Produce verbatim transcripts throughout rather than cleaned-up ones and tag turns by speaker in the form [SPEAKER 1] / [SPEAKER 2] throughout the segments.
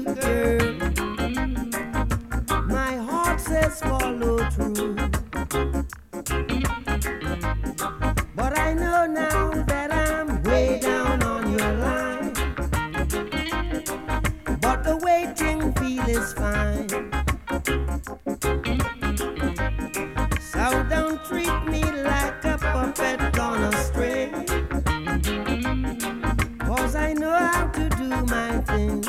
[SPEAKER 1] you, girl. My heart says follow through. But I know now that I'm way down on your line. But the waiting feel is fine. So don't treat me like a puppet on a string. Cause I know how to do my thing.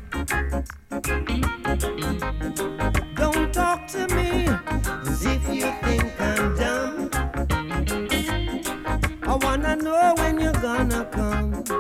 [SPEAKER 1] Don't talk to me as if you think I'm dumb. I wanna know when you're gonna come.